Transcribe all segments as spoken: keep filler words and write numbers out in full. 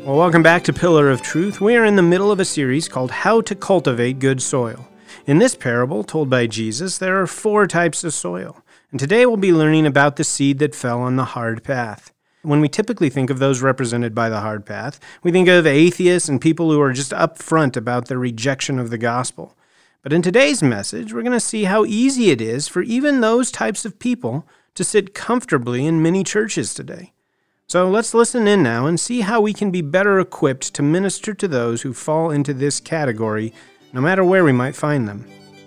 Well, welcome back to Pillar of Truth. We are in the middle of a series called How to Cultivate Good Soil. In this parable, told by Jesus, there are four types of soil. And today we'll be learning about the seed that fell on the hard path. When we typically think of those represented by the hard path, we think of atheists and people who are just upfront about their rejection of the gospel. But in today's message, we're going to see how easy it is for even those types of people to sit comfortably in many churches today. So let's listen in now and see how we can be better equipped to minister to those who fall into this category, no matter where we might find them.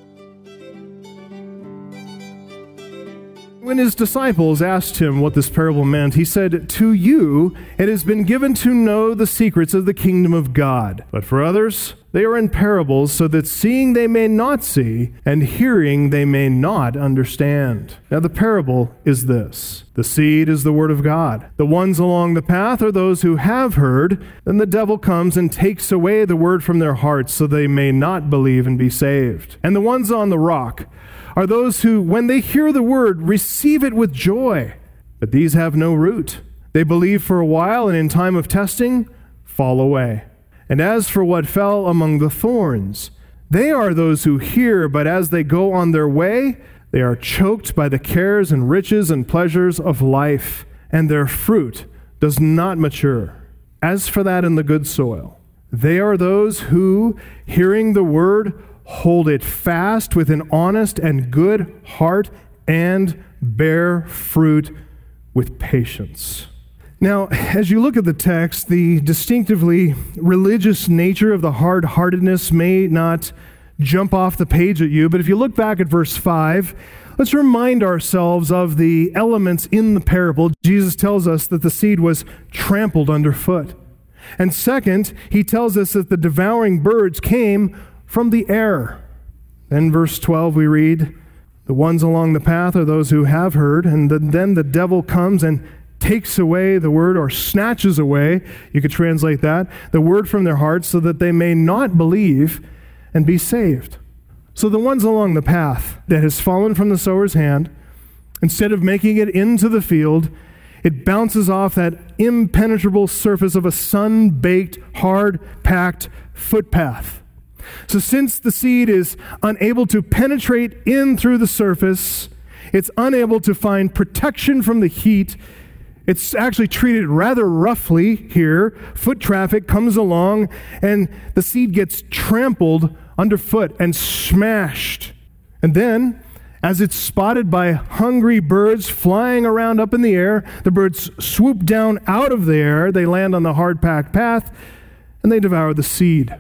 When his disciples asked him what this parable meant, he said, "To you it has been given to know the secrets of the kingdom of God. But for others, they are in parables, so that seeing they may not see, and hearing they may not understand." Now the parable is this. The seed is the word of God. The ones along the path are those who have heard. Then the devil comes and takes away the word from their hearts, so they may not believe and be saved. And the ones on the rock are those who, when they hear the word, receive it with joy. But these have no root. They believe for a while, and in time of testing, fall away. And as for what fell among the thorns, they are those who hear, but as they go on their way, they are choked by the cares and riches and pleasures of life, and their fruit does not mature. As for that in the good soil, they are those who, hearing the word, hold it fast with an honest and good heart and bear fruit with patience. Now, as you look at the text, the distinctively religious nature of the hard-heartedness may not jump off the page at you, but if you look back at verse five, let's remind ourselves of the elements in the parable. Jesus tells us that the seed was trampled underfoot. And second, he tells us that the devouring birds came from the air. Then verse twelve we read, "The ones along the path are those who have heard, and then the devil comes and takes away the word," or snatches away, you could translate that, "the word from their hearts, so that they may not believe and be saved." So the ones along the path that has fallen from the sower's hand, instead of making it into the field, it bounces off that impenetrable surface of a sun-baked, hard-packed footpath. So since the seed is unable to penetrate in through the surface, it's unable to find protection from the heat. It's actually treated rather roughly here. Foot traffic comes along, and the seed gets trampled underfoot and smashed. And then, as it's spotted by hungry birds flying around up in the air, the birds swoop down out of the air, they land on the hard-packed path, and they devour the seed.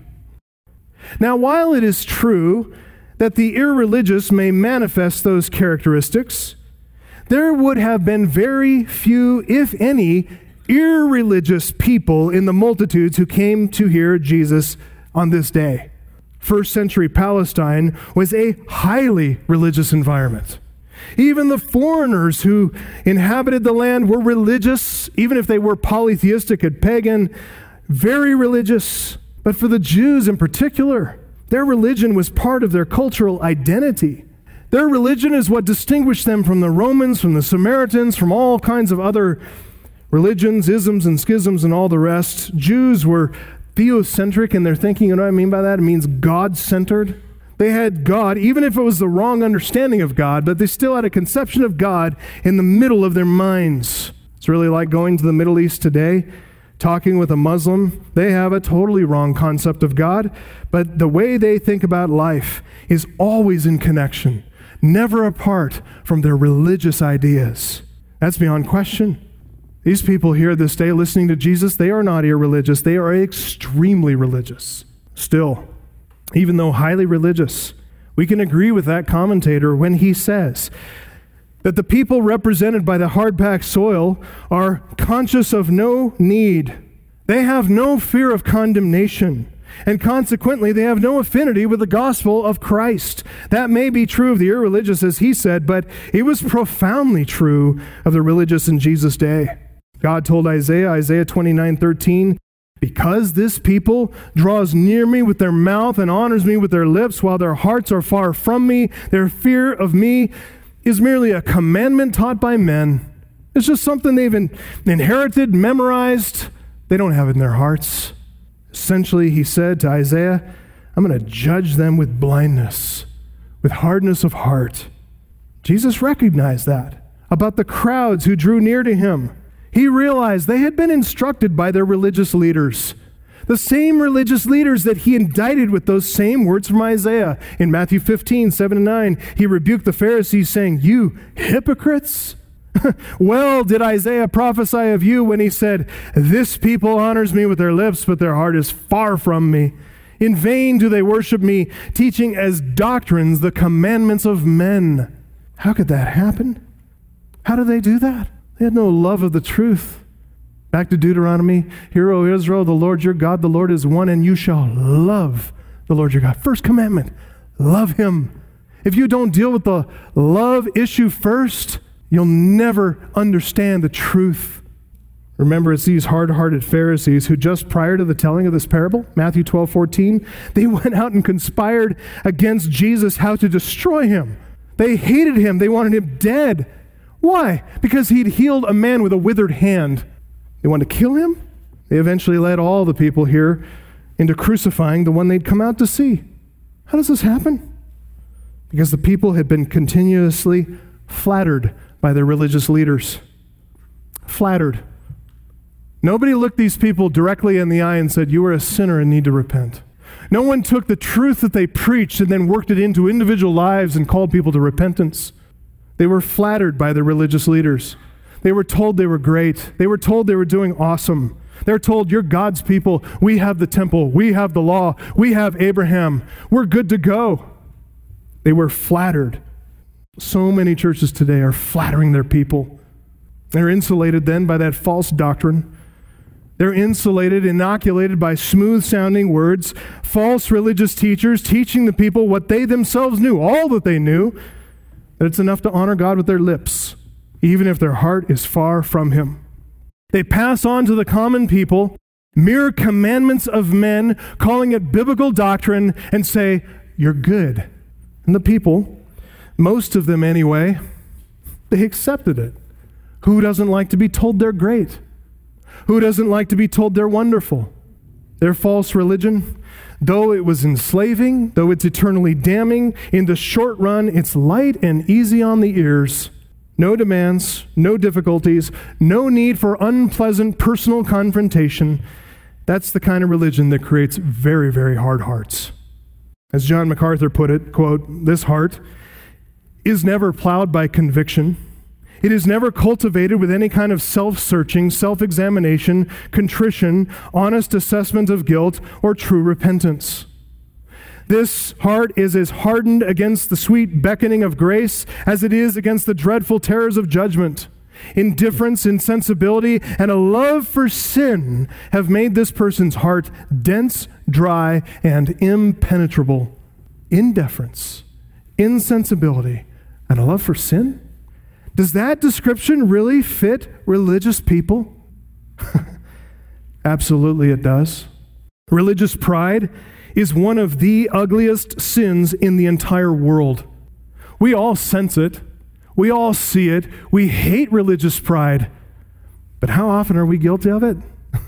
Now, while it is true that the irreligious may manifest those characteristics, there would have been very few, if any, irreligious people in the multitudes who came to hear Jesus on this day. First century Palestine was a highly religious environment. Even the foreigners who inhabited the land were religious, even if they were polytheistic and pagan, very religious. But for the Jews in particular, their religion was part of their cultural identity. Their religion is what distinguished them from the Romans, from the Samaritans, from all kinds of other religions, isms and schisms and all the rest. Jews were theocentric in their thinking. You know what I mean by that? It means God-centered. They had God, even if it was the wrong understanding of God, but they still had a conception of God in the middle of their minds. It's really like going to the Middle East today, talking with a Muslim. They have a totally wrong concept of God, but the way they think about life is always in connection, never apart from their religious ideas. That's beyond question. These people here this day listening to Jesus, they are not irreligious. They are extremely religious. Still, even though highly religious, we can agree with that commentator when he says that the people represented by the hard-packed soil are conscious of no need. They have no fear of condemnation, and consequently, they have no affinity with the gospel of Christ. That may be true of the irreligious, as he said, but it was profoundly true of the religious in Jesus' day. God told Isaiah, Isaiah twenty-nine thirteen, "Because this people draws near me with their mouth and honors me with their lips, while their hearts are far from me, their fear of me is merely a commandment taught by men." It's just something they've in, inherited, memorized. They don't have it in their hearts. Essentially, he said to Isaiah, I'm going to judge them with blindness, with hardness of heart. Jesus recognized that about the crowds who drew near to him. He realized they had been instructed by their religious leaders, the same religious leaders that he indicted with those same words from Isaiah. In Matthew fifteen, seven and nine, he rebuked the Pharisees saying, you hypocrites! Well did Isaiah prophesy of you when he said, this people honors me with their lips, but their heart is far from me. In vain do they worship me, teaching as doctrines the commandments of men. How could that happen? How did they do that? They had no love of the truth. Back to Deuteronomy, hear, O Israel, the Lord your God, the Lord is one, and you shall love the Lord your God. First commandment, love him. If you don't deal with the love issue first, you'll never understand the truth. Remember, it's these hard-hearted Pharisees who just prior to the telling of this parable, Matthew twelve fourteen, they went out and conspired against Jesus how to destroy him. They hated him. They wanted him dead. Why? Because he'd healed a man with a withered hand. They wanted to kill him. They eventually led all the people here into crucifying the one they'd come out to see. How does this happen? Because the people had been continuously flattered by their religious leaders. Flattered. Nobody looked these people directly in the eye and said, you are a sinner and need to repent. No one took the truth that they preached and then worked it into individual lives and called people to repentance. They were flattered by their religious leaders. They were told they were great. They were told they were doing awesome. They're told, you're God's people. We have the temple. We have the law. We have Abraham. We're good to go. They were flattered. So many churches today are flattering their people. They're insulated then by that false doctrine. They're insulated, inoculated by smooth-sounding words, false religious teachers teaching the people what they themselves knew, all that they knew, that it's enough to honor God with their lips, even if their heart is far from him. They pass on to the common people mere commandments of men, calling it biblical doctrine, and say, you're good. And the people, most of them anyway, they accepted it. Who doesn't like to be told they're great? Who doesn't like to be told they're wonderful? Their false religion, though it was enslaving, though it's eternally damning, in the short run, it's light and easy on the ears. No demands, no difficulties, no need for unpleasant personal confrontation. That's the kind of religion that creates very, very hard hearts. As John MacArthur put it, quote, this heart is never plowed by conviction. It is never cultivated with any kind of self-searching, self-examination, contrition, honest assessment of guilt, or true repentance. This heart is as hardened against the sweet beckoning of grace as it is against the dreadful terrors of judgment. Indifference, insensibility, and a love for sin have made this person's heart dense, dry, and impenetrable. Indifference, insensibility, and a love for sin? Does that description really fit religious people? Absolutely it does. Religious pride is one of the ugliest sins in the entire world. We all sense it. We all see it. We hate religious pride. But how often are we guilty of it?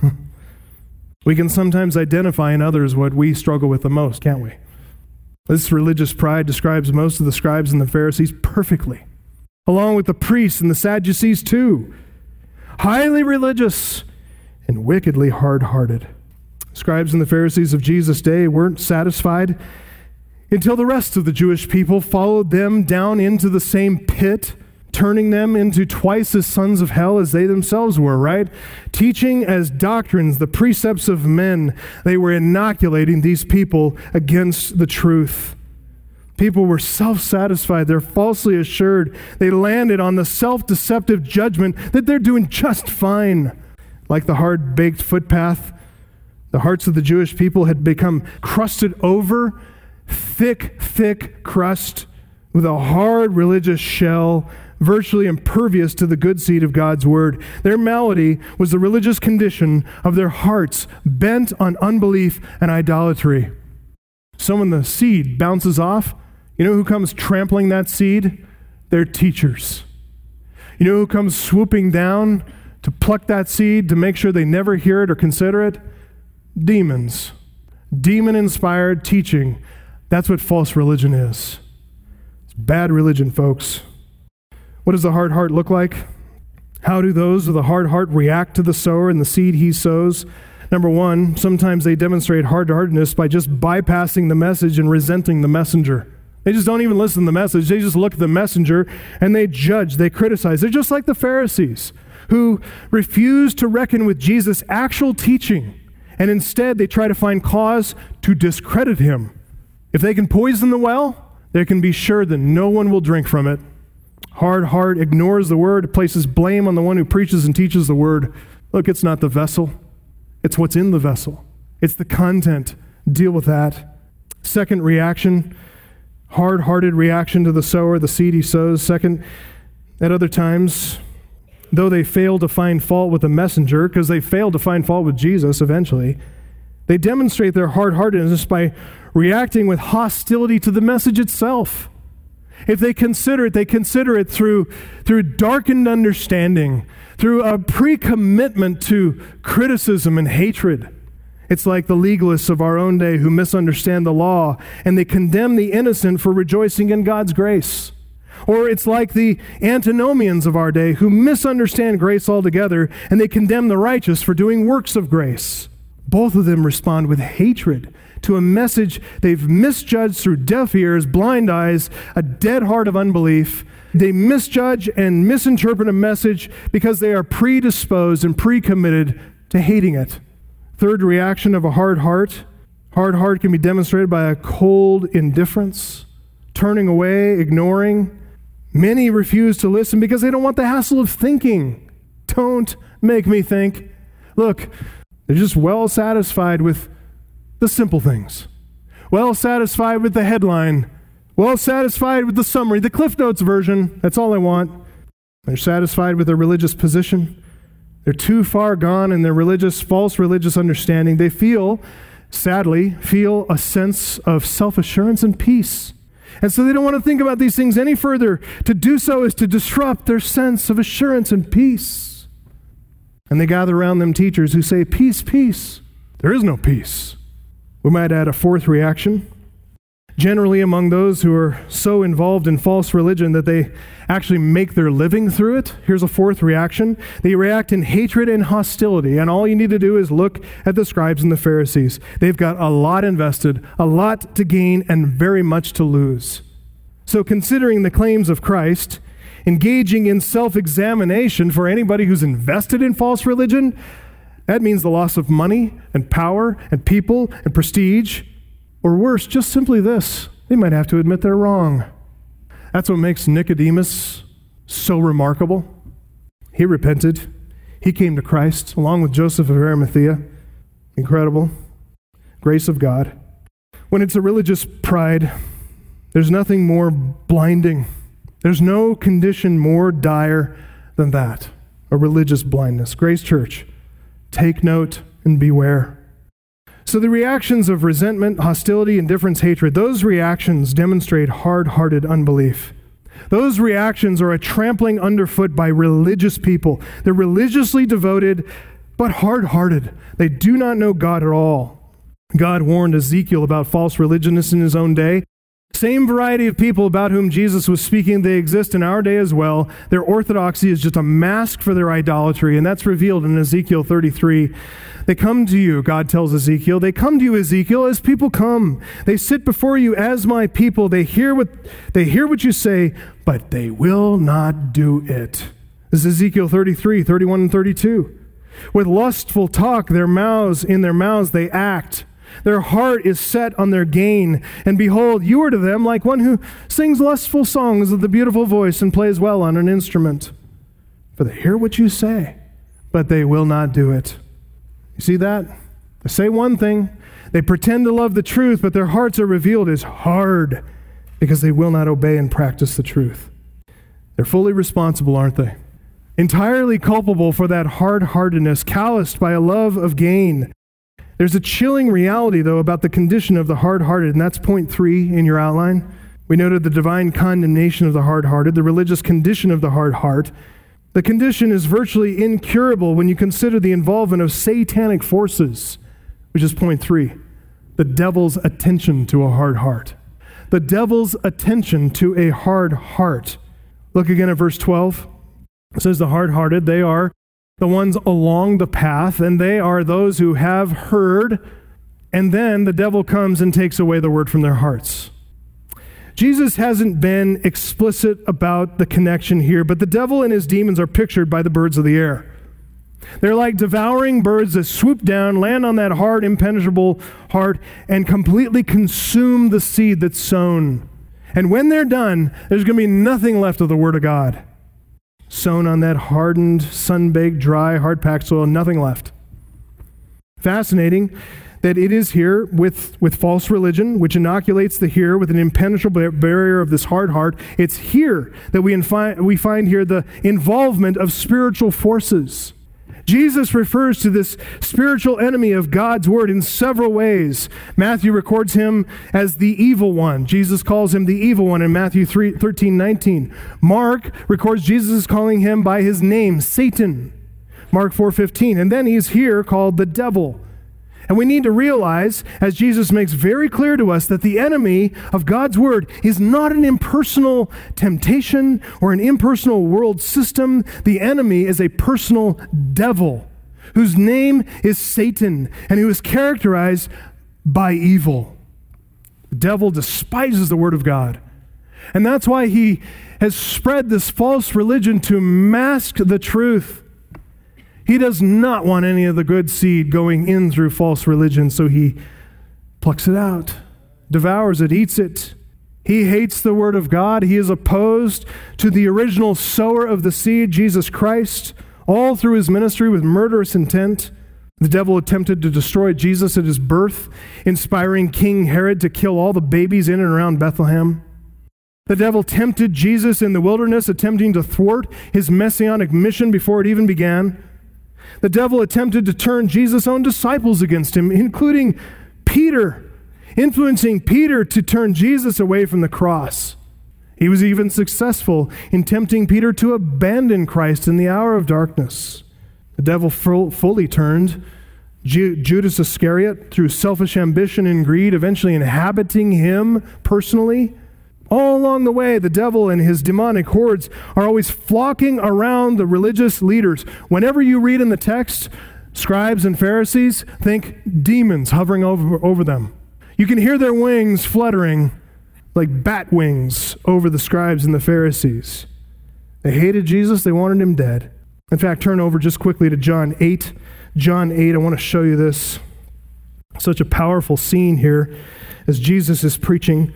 We can sometimes identify in others what we struggle with the most, can't we? This religious pride describes most of the scribes and the Pharisees perfectly, along with the priests and the Sadducees too. Highly religious and wickedly hard-hearted. Scribes and the Pharisees of Jesus' day weren't satisfied until the rest of the Jewish people followed them down into the same pit, turning them into twice as sons of hell as they themselves were, right? Teaching as doctrines the precepts of men, they were inoculating these people against the truth. People were self-satisfied. They're falsely assured. They landed on the self-deceptive judgment that they're doing just fine. Like the hard-baked footpath, the hearts of the Jewish people had become crusted over, thick, thick crust with a hard religious shell, virtually impervious to the good seed of God's word. Their malady was the religious condition of their hearts bent on unbelief and idolatry. So when the seed bounces off, you know who comes trampling that seed? Their teachers. You know who comes swooping down to pluck that seed, to make sure they never hear it or consider it? Demons. Demon-inspired teaching. That's what false religion is. It's bad religion, folks. What does the hard heart look like? How do those with a hard heart react to the sower and the seed he sows? Number one, sometimes they demonstrate hard-heartedness by just bypassing the message and resenting the messenger. They just don't even listen to the message. They just look at the messenger and they judge, they criticize. They're just like the Pharisees who refuse to reckon with Jesus' actual teaching, and instead they try to find cause to discredit him. If they can poison the well, they can be sure that no one will drink from it. Hard heart ignores the word, places blame on the one who preaches and teaches the word. Look, it's not the vessel. It's what's in the vessel. It's the content. Deal with that. Second reaction, hard-hearted reaction to the sower, the seed he sows. Second, at other times, though they fail to find fault with the messenger, because they fail to find fault with Jesus eventually, they demonstrate their hard-heartedness by reacting with hostility to the message itself. If they consider it, they consider it through, through darkened understanding, through a pre-commitment to criticism and hatred. It's like the legalists of our own day who misunderstand the law, and they condemn the innocent for rejoicing in God's grace. Or it's like the antinomians of our day who misunderstand grace altogether, and they condemn the righteous for doing works of grace. Both of them respond with hatred to a message they've misjudged through deaf ears, blind eyes, a dead heart of unbelief. They misjudge and misinterpret a message because they are predisposed and pre-committed to hating it. Third reaction of a hard heart. Hard heart can be demonstrated by a cold indifference, turning away, ignoring. Many refuse to listen because they don't want the hassle of thinking. Don't make me think. Look, they're just well satisfied with the simple things. Well satisfied with the headline. Well satisfied with the summary, the Cliff Notes version. That's all they want. They're satisfied with their religious position. They're too far gone in their religious, false religious understanding. They feel, sadly, feel a sense of self-assurance and peace. And so they don't want to think about these things any further. To do so is to disrupt their sense of assurance and peace. And they gather around them teachers who say, peace, peace. There is no peace. We might add a fourth reaction. Generally among those who are so involved in false religion that they actually make their living through it, here's a fourth reaction. They react in hatred and hostility. And all you need to do is look at the scribes and the Pharisees. They've got a lot invested, a lot to gain, and very much to lose. So considering the claims of Christ, engaging in self-examination for anybody who's invested in false religion, that means the loss of money and power and people and prestige. Or worse, just simply this, they might have to admit they're wrong. That's what makes Nicodemus so remarkable. He repented. He came to Christ along with Joseph of Arimathea. Incredible. Grace of God. When it's a religious pride, there's nothing more blinding. There's no condition more dire than that, a religious blindness. Grace Church, take note and beware. So the reactions of resentment, hostility, indifference, hatred, those reactions demonstrate hard-hearted unbelief. Those reactions are a trampling underfoot by religious people. They're religiously devoted, but hard-hearted. They do not know God at all. God warned Ezekiel about false religionists in his own day. Same variety of people about whom Jesus was speaking, they exist in our day as well. Their orthodoxy is just a mask for their idolatry, and that's revealed in Ezekiel thirty-three. They come to you, God tells Ezekiel. They come to you, Ezekiel, as people come. They sit before you as my people. They hear what they hear what you say, but they will not do it. This is Ezekiel thirty-three, thirty-one and thirty-two. With lustful talk, their mouths, in their mouths they act. Their heart is set on their gain. And behold, you are to them like one who sings lustful songs with a beautiful voice and plays well on an instrument. For they hear what you say, but they will not do it. You see that? They say one thing. They pretend to love the truth, but their hearts are revealed as hard because they will not obey and practice the truth. They're fully responsible, aren't they? Entirely culpable for that hard-heartedness, calloused by a love of gain. There's a chilling reality, though, about the condition of the hard-hearted, and that's point three in your outline. We noted the divine condemnation of the hard-hearted, the religious condition of the hard heart. The condition is virtually incurable when you consider the involvement of satanic forces, which is point three, the devil's attention to a hard heart. The devil's attention to a hard heart. Look again at verse twelve. It says the hard-hearted, they are the ones along the path, and they are those who have heard, and then the devil comes and takes away the word from their hearts. Jesus hasn't been explicit about the connection here, but the devil and his demons are pictured by the birds of the air. They're like devouring birds that swoop down, land on that hard, impenetrable heart, and completely consume the seed that's sown. And when they're done, there's going to be nothing left of the Word of God. Sown on that hardened, sun-baked, dry, hard-packed soil, nothing left. Fascinating that it is here with, with false religion, which inoculates the hearer with an impenetrable barrier of this hard heart. It's here that we, infi- we find here the involvement of spiritual forces. Jesus refers to this spiritual enemy of God's word in several ways. Matthew records him as the evil one. Jesus calls him the evil one in Matthew three, thirteen, nineteen. Mark records Jesus is calling him by his name, Satan. Mark four fifteen. And then he's here called the devil. And we need to realize, as Jesus makes very clear to us, that the enemy of God's word is not an impersonal temptation or an impersonal world system. The enemy is a personal devil whose name is Satan and who is characterized by evil. The devil despises the word of God. And that's why he has spread this false religion to mask the truth. He does not want any of the good seed going in through false religion, so he plucks it out, devours it, eats it. He hates the word of God. He is opposed to the original sower of the seed, Jesus Christ, all through his ministry with murderous intent. The devil attempted to destroy Jesus at his birth, inspiring King Herod to kill all the babies in and around Bethlehem. The devil tempted Jesus in the wilderness, attempting to thwart his messianic mission before it even began. The devil attempted to turn Jesus' own disciples against him, including Peter, influencing Peter to turn Jesus away from the cross. He was even successful in tempting Peter to abandon Christ in the hour of darkness. The devil full, fully turned Ju- Judas Iscariot through selfish ambition and greed, eventually inhabiting him personally. All along the way, the devil and his demonic hordes are always flocking around the religious leaders. Whenever you read in the text, scribes and Pharisees, think demons hovering over, over them. You can hear their wings fluttering like bat wings over the scribes and the Pharisees. They hated Jesus. They wanted him dead. In fact, turn over just quickly to John eight. John eight, I want to show you this. Such a powerful scene here as Jesus is preaching.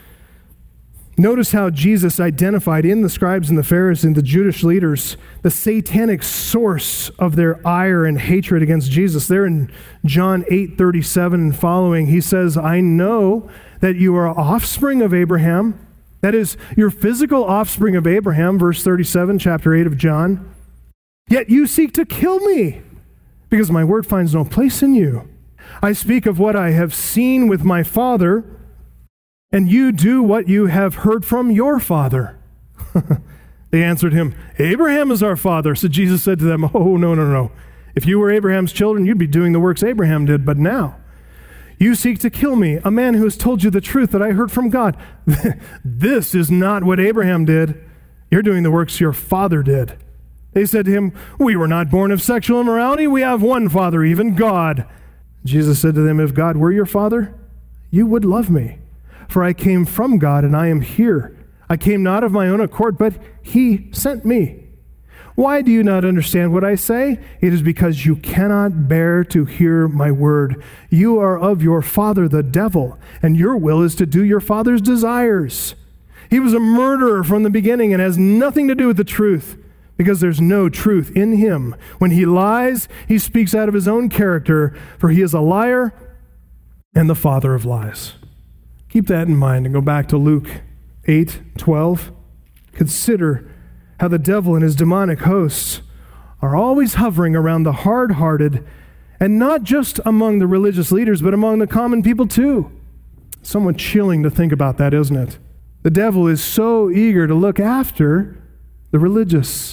Notice how Jesus identified in the scribes and the Pharisees and the Jewish leaders the satanic source of their ire and hatred against Jesus. There in John eight thirty-seven and following, he says, I know that you are offspring of Abraham. That is, your physical offspring of Abraham, verse thirty-seven, chapter eight of John. Yet you seek to kill me, because my word finds no place in you. I speak of what I have seen with my Father, and you do what you have heard from your father. They answered him, Abraham is our father. So Jesus said to them, oh, no, no, no. If you were Abraham's children, you'd be doing the works Abraham did. But now you seek to kill me, a man who has told you the truth that I heard from God. This is not what Abraham did. You're doing the works your father did. They said to him, we were not born of sexual immorality. We have one father, even God. Jesus said to them, if God were your father, you would love me. For I came from God, and I am here. I came not of my own accord, but he sent me. Why do you not understand what I say? It is because you cannot bear to hear my word. You are of your father, the devil, and your will is to do your father's desires. He was a murderer from the beginning and has nothing to do with the truth, because there's no truth in him. When he lies, he speaks out of his own character, for he is a liar and the father of lies. Keep that in mind and go back to Luke eight twelve. Consider how the devil and his demonic hosts are always hovering around the hard-hearted, and not just among the religious leaders, but among the common people too. Somewhat chilling to think about that, isn't it? The devil is so eager to look after the religious,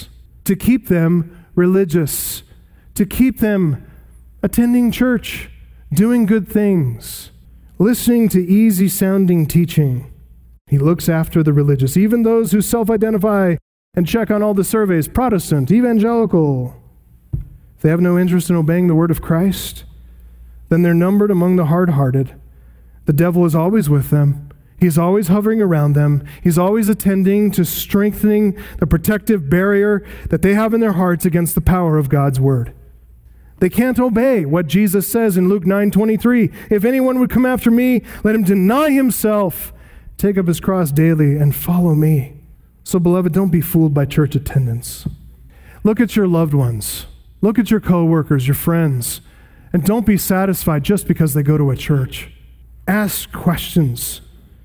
to keep them religious, to keep them attending church, doing good things, listening to easy-sounding teaching. He looks after the religious, even those who self-identify and check on all the surveys, Protestant, evangelical. If they have no interest in obeying the word of Christ, then they're numbered among the hard-hearted. The devil is always with them. He's always hovering around them. He's always attending to strengthening the protective barrier that they have in their hearts against the power of God's word. They can't obey what Jesus says in Luke nine twenty-three. If anyone would come after me, let him deny himself, take up his cross daily, and follow me. So, beloved, don't be fooled by church attendance. Look at your loved ones. Look at your coworkers, your friends, and don't be satisfied just because they go to a church. Ask questions.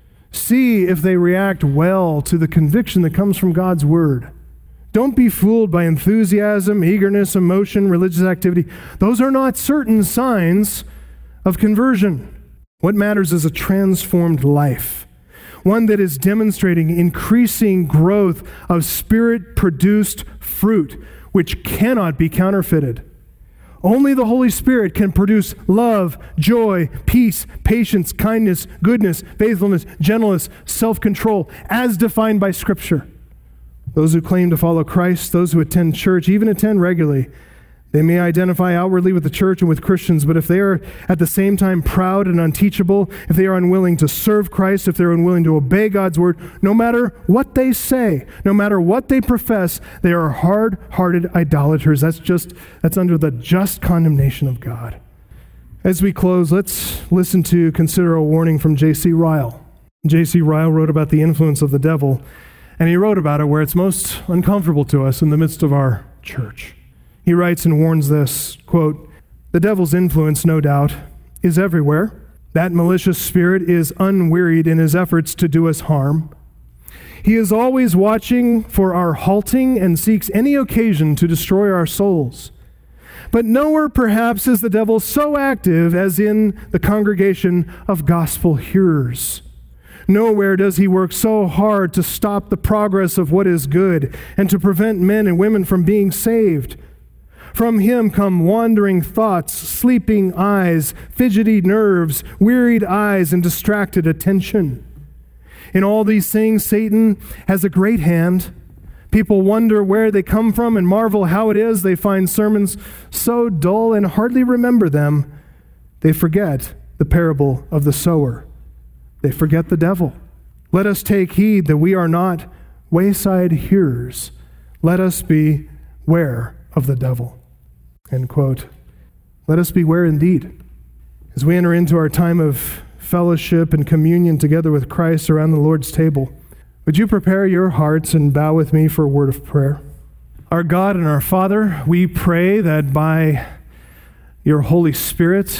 See if they react well to the conviction that comes from God's word. Don't be fooled by enthusiasm, eagerness, emotion, religious activity. Those are not certain signs of conversion. What matters is a transformed life, one that is demonstrating increasing growth of Spirit-produced fruit, which cannot be counterfeited. Only the Holy Spirit can produce love, joy, peace, patience, kindness, goodness, faithfulness, gentleness, self-control, as defined by Scripture. Those who claim to follow Christ, those who attend church, even attend regularly, they may identify outwardly with the church and with Christians, but if they are at the same time proud and unteachable, if they are unwilling to serve Christ, if they're unwilling to obey God's word, no matter what they say, no matter what they profess, they are hard-hearted idolaters. That's just, that's under the just condemnation of God. As we close, let's listen to, consider a warning from J C Ryle. J C Ryle wrote about the influence of the devil, and he wrote about it where it's most uncomfortable to us in the midst of our church. He writes and warns this, quote, "The devil's influence, no doubt, is everywhere. That malicious spirit is unwearied in his efforts to do us harm. He is always watching for our halting and seeks any occasion to destroy our souls. But nowhere, perhaps, is the devil so active as in the congregation of gospel hearers. Nowhere does he work so hard to stop the progress of what is good and to prevent men and women from being saved. From him come wandering thoughts, sleeping eyes, fidgety nerves, wearied eyes, and distracted attention. In all these things, Satan has a great hand. People wonder where they come from and marvel how it is they find sermons so dull and hardly remember them. They forget the parable of the sower. They forget the devil. Let us take heed that we are not wayside hearers. Let us beware of the devil." End quote. Let us beware indeed. As we enter into our time of fellowship and communion together with Christ around the Lord's table, would you prepare your hearts and bow with me for a word of prayer? Our God and our Father, we pray that by your Holy Spirit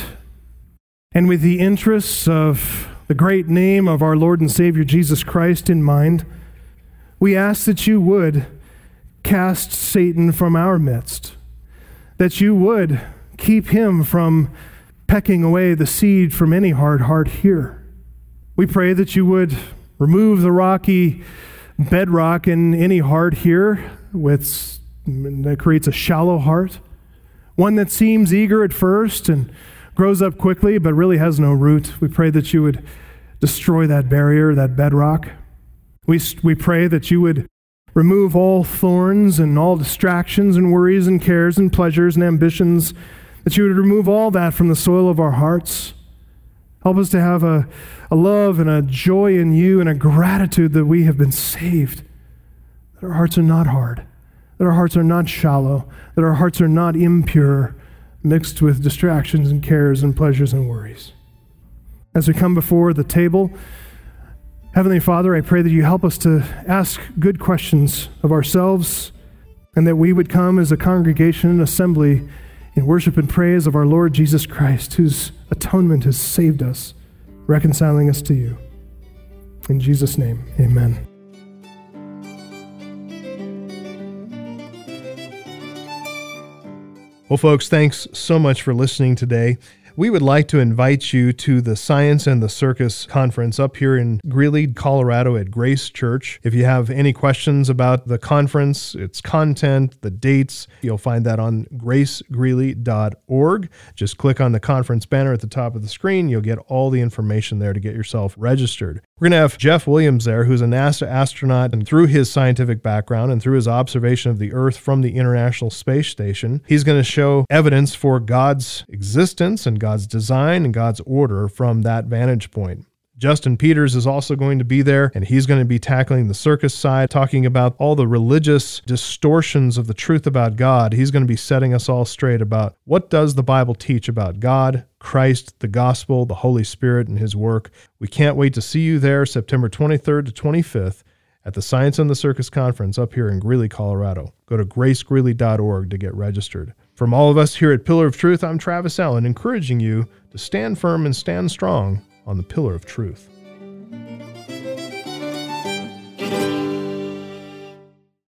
and with the interests of the great name of our Lord and Savior Jesus Christ in mind, we ask that you would cast Satan from our midst, that you would keep him from pecking away the seed from any hard heart here. We pray that you would remove the rocky bedrock in any heart here with, that creates a shallow heart, one that seems eager at first and grows up quickly but really has no root. We pray that you would destroy that barrier, that bedrock. We, we pray that you would remove all thorns and all distractions and worries and cares and pleasures and ambitions, that you would remove all that from the soil of our hearts. Help us to have a, a love and a joy in you and a gratitude that we have been saved, that our hearts are not hard, that our hearts are not shallow, that our hearts are not impure, mixed with distractions and cares and pleasures and worries. As we come before the table, Heavenly Father, I pray that you help us to ask good questions of ourselves and that we would come as a congregation and assembly in worship and praise of our Lord Jesus Christ, whose atonement has saved us, reconciling us to you. In Jesus' name, amen. Well, folks, thanks so much for listening today. we would like to invite you to the Science and the Circus conference up here in Greeley, Colorado at Grace Church. If you have any questions about the conference, its content, the dates, you'll find that on grace greeley dot org. Just click on the conference banner at the top of the screen. You'll get all the information there to get yourself registered. We're going to have Jeff Williams there, who's a NASA astronaut, and through his scientific background and through his observation of the Earth from the International Space Station, he's going to show evidence for God's existence and God's design and God's order from that vantage point. Justin Peters is also going to be there, and he's going to be tackling the circus side, talking about all the religious distortions of the truth about God. He's going to be setting us all straight about what does the Bible teach about God, Christ, the gospel, the Holy Spirit, and his work. We can't wait to see you there September twenty-third to twenty-fifth at the Science and the Circus Conference up here in Greeley, Colorado. Go to grace greeley dot org to get registered. From all of us here at Pillar of Truth, I'm Travis Allen, encouraging you to stand firm and stand strong on the Pillar of Truth.